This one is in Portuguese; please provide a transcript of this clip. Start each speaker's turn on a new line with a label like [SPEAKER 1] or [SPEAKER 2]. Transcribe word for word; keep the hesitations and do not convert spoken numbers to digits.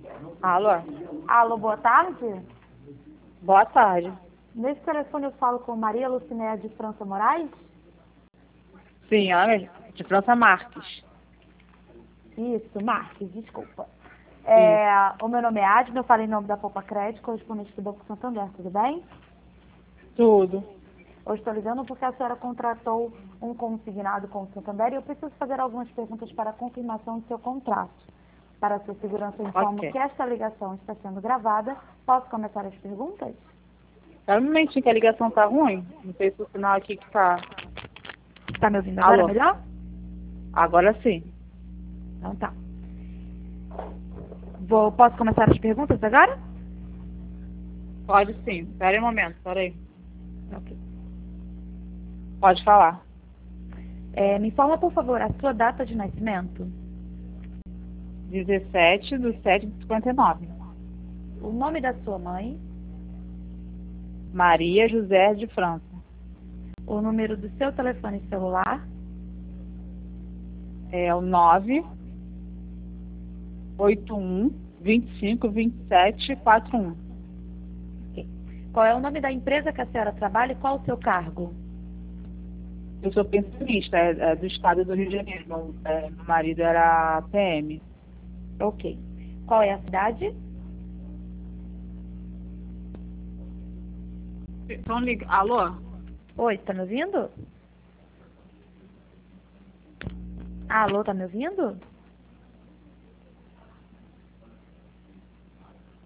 [SPEAKER 1] Alô?
[SPEAKER 2] Alô, boa tarde.
[SPEAKER 1] Boa tarde.
[SPEAKER 2] Nesse telefone eu falo com Maria Lucinéia de França Moraes?
[SPEAKER 1] Sim, olha, de França Marques.
[SPEAKER 2] Isso, Marques, desculpa. É, o meu nome é Adna, eu falei em nome da Poupa Crédito, correspondente do Banco Santander, tudo bem?
[SPEAKER 1] Tudo.
[SPEAKER 2] Eu estou ligando porque a senhora contratou um consignado com o Santander e eu preciso fazer algumas perguntas para a confirmação do seu contrato. Para a sua segurança, eu informo
[SPEAKER 1] Ok.
[SPEAKER 2] que esta ligação está sendo gravada. Posso começar as perguntas?
[SPEAKER 1] Espera um momentinho que a ligação tá ruim. Não sei se o sinal aqui que tá...
[SPEAKER 2] Está me ouvindo agora
[SPEAKER 1] Alô?
[SPEAKER 2] melhor?
[SPEAKER 1] Agora sim.
[SPEAKER 2] Então tá. Vou, posso começar as perguntas agora?
[SPEAKER 1] Pode sim. Espera aí um momento, espera aí.
[SPEAKER 2] Ok.
[SPEAKER 1] Pode falar.
[SPEAKER 2] É, me informa, por favor, a sua data de nascimento,
[SPEAKER 1] dezessete de sete de cinquenta e nove.
[SPEAKER 2] o nome da sua mãe,
[SPEAKER 1] Maria José de França.
[SPEAKER 2] o número do seu telefone celular,
[SPEAKER 1] É o nove oito um, vinte e cinco, vinte e sete, quarenta e um.
[SPEAKER 2] ok. Qual é o nome da empresa que a senhora trabalha e qual o seu cargo?
[SPEAKER 1] Eu sou pensionista, é, é do estado do Rio de Janeiro. Meu, é, meu marido era P M.
[SPEAKER 2] Ok. Qual é a cidade?
[SPEAKER 1] Então liga. Alô?
[SPEAKER 2] Oi, está me ouvindo? Alô, tá me ouvindo?